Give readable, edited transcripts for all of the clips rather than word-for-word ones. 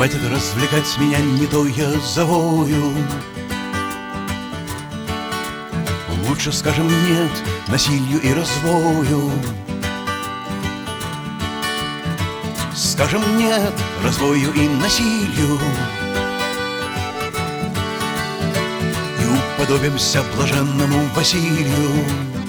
Хватит развлекать меня, не то я завою. Лучше скажем нет насилию и развою. Скажем нет развою и насилию, и уподобимся блаженному Василию.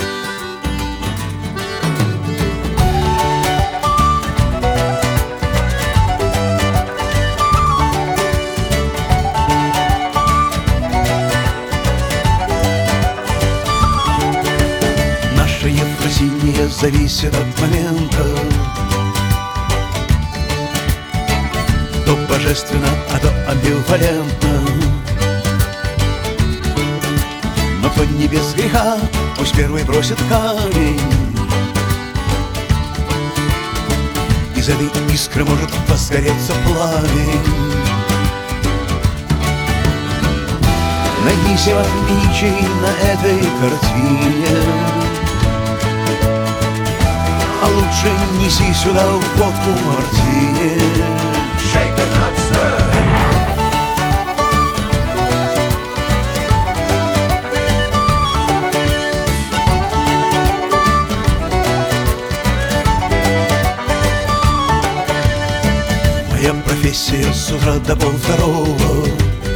Наша Ефросинья зависит от момента, то божественно, а то амбивалентно. Но кто не без греха, пусть первый бросит камень. Из этой искры может возгореться пламень. Найди себе отличий на этой картине, а лучше неси сюда водку мартини. Shake it not, sir. Моя профессия с утра до полвторого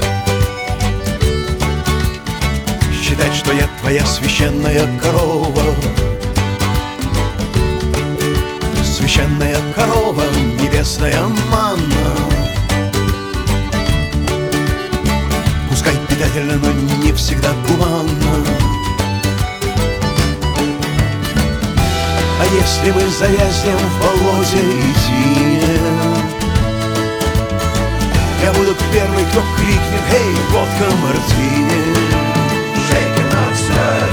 считать, что я твоя священная корова. Священная корова, небесная манна. Пускай питательно, но не всегда гуманно. А если мы завязнем в болоте и тине, я буду первый, кто крикнет: «Эй, водка мартини!» Shake it not, sir.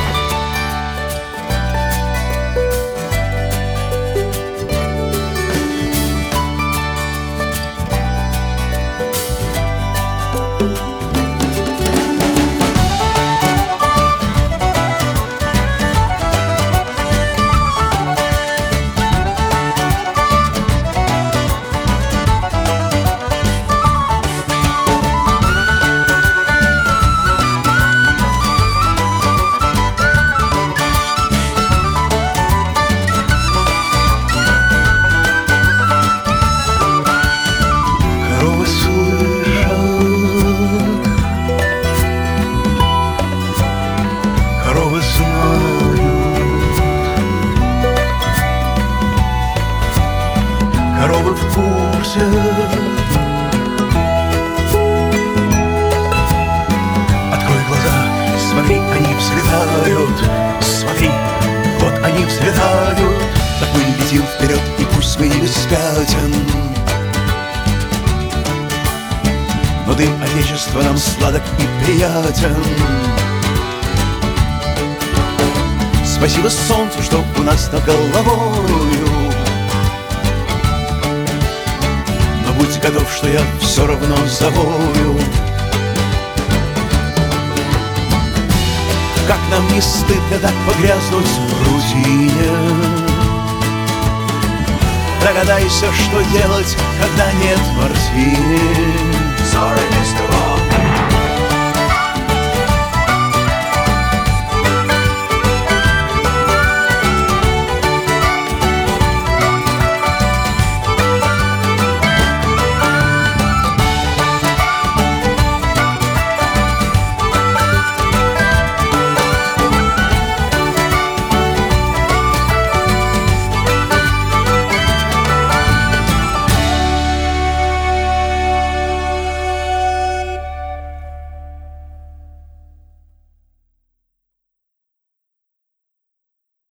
Коровы в курсе. Открой глаза, смотри, они взлетают. Смотри, вот они взлетают. Так мы летим вперед, и пусть мы не беспятен, но дым Отечества нам сладок и приятен. Спасибо солнцу, что у нас над головою. Будь готов, что я все равно завою. Как нам не стыдно так погрязнуть в рутине. Догадайся, что делать, когда нет мартини.